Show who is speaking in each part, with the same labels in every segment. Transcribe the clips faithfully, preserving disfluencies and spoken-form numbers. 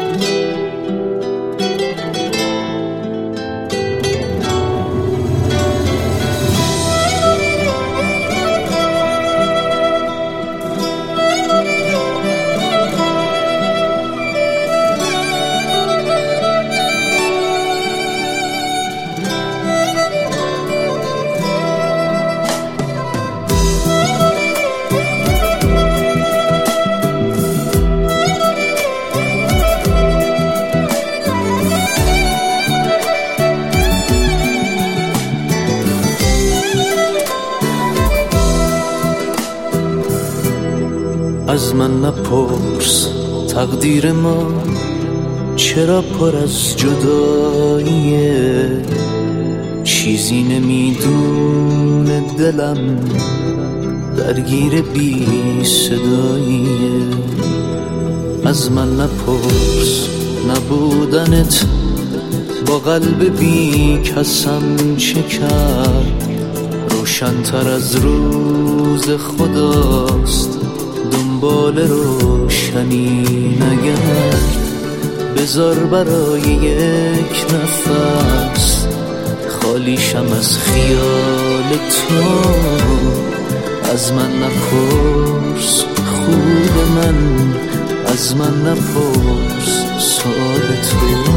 Speaker 1: از من نپرس تقدیر ما چرا پر از جداییه، چیزی نمیدونه دلم درگیر بی صداییه. از من نپرس نبودنت با قلب بی کسم چه کرد، روشن‌تر از روز خداست دنبال روشنی نگرد. بذار برای یک نفس خالیشم از خیال تو، از من نپرس خوب من، از من نپرس سؤال تو.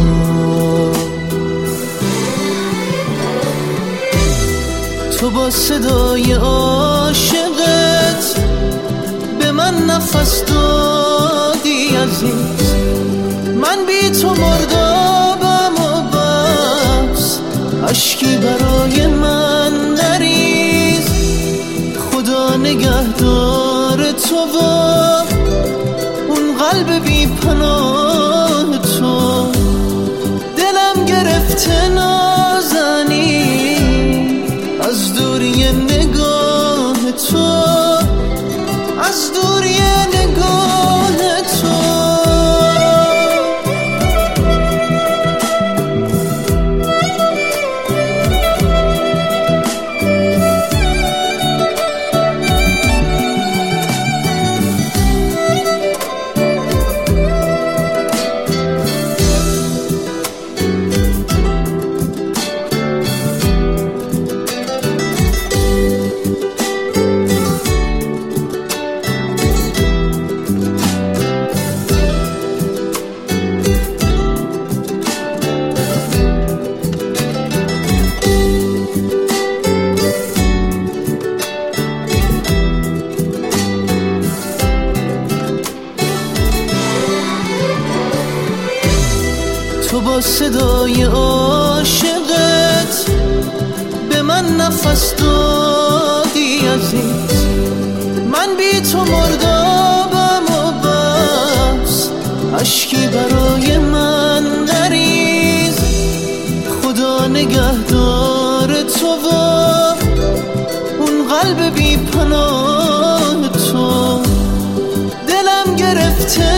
Speaker 1: تو با صدای عاشقت به من نفس دادی عزیز، من بی تو مردابم و بس اشکی برای من نریز. خدا نگهدار تو و اون قلب بی پناه تو، دلم گرفته نازنی از دوری نگاه تو، از دوری نگاه تو. تو با صدای عاشقت به من نفس دادی عزیز، من بی تو مردابم و بس اشکی برای من نریز. خدا نگهدار تو و اون قلب بی پناه تو، دلم گرفته